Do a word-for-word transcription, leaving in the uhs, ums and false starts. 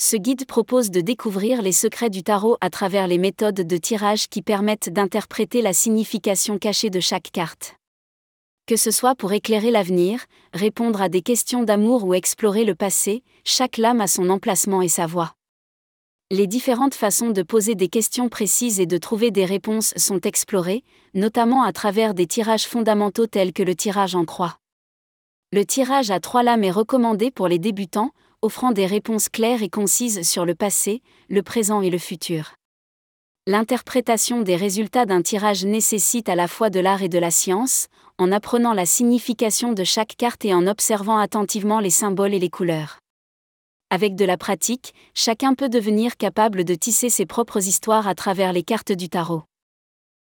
Ce guide propose de découvrir les secrets du tarot à travers les méthodes de tirage qui permettent d'interpréter la signification cachée de chaque carte. Que ce soit pour éclairer l'avenir, répondre à des questions d'amour ou explorer le passé, chaque lame a son emplacement et sa voix. Les différentes façons de poser des questions précises et de trouver des réponses sont explorées, notamment à travers des tirages fondamentaux tels que le tirage en croix. Le tirage à trois lames est recommandé pour les débutants, offrant des réponses claires et concises sur le passé, le présent et le futur. L'interprétation des résultats d'un tirage nécessite à la fois de l'art et de la science, en apprenant la signification de chaque carte et en observant attentivement les symboles et les couleurs. Avec de la pratique, chacun peut devenir capable de tisser ses propres histoires à travers les cartes du tarot.